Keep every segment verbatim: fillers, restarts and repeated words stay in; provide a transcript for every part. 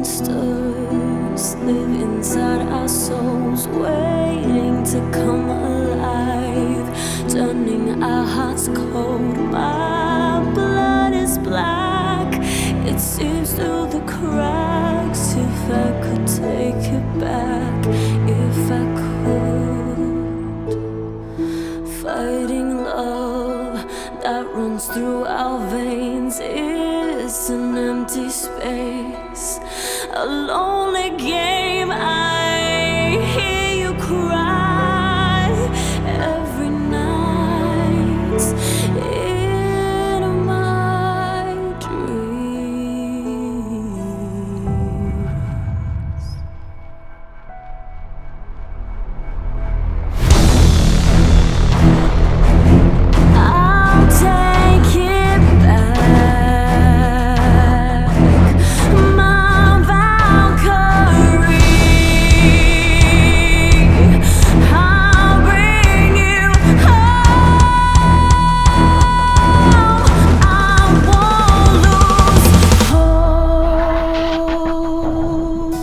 monsters live inside our souls, waiting to come alive, turning our hearts cold. My blood is black, it seeps through the cracks. If I could take it back, if I could. Fighting love that runs through our veins is an empty space, a lonely game. I hear you cry every night in my dreams. I'll take it back, my Valkyrie. I'll bring you home. I won't lose hope.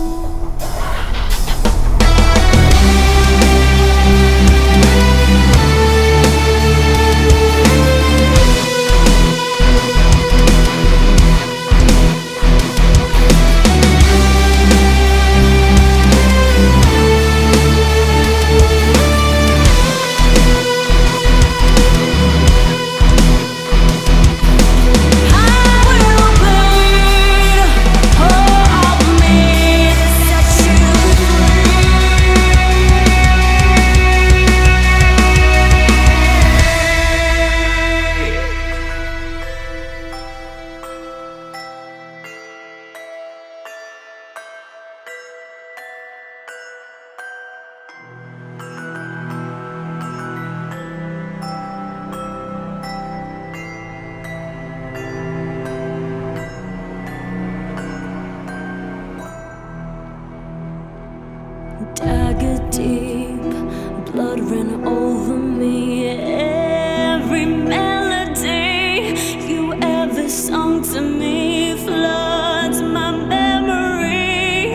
Dagger deep, blood ran over me. Every melody you ever sung to me floods my memory.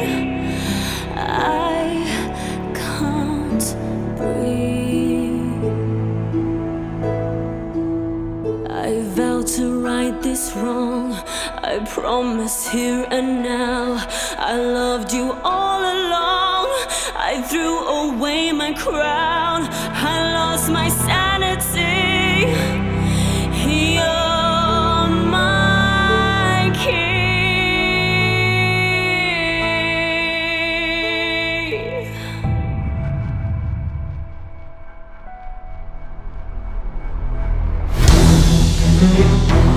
I can't breathe. I vow to right this wrong. I promise here and now I loved you all along. I threw away my crown, I lost my sanity. You're my key.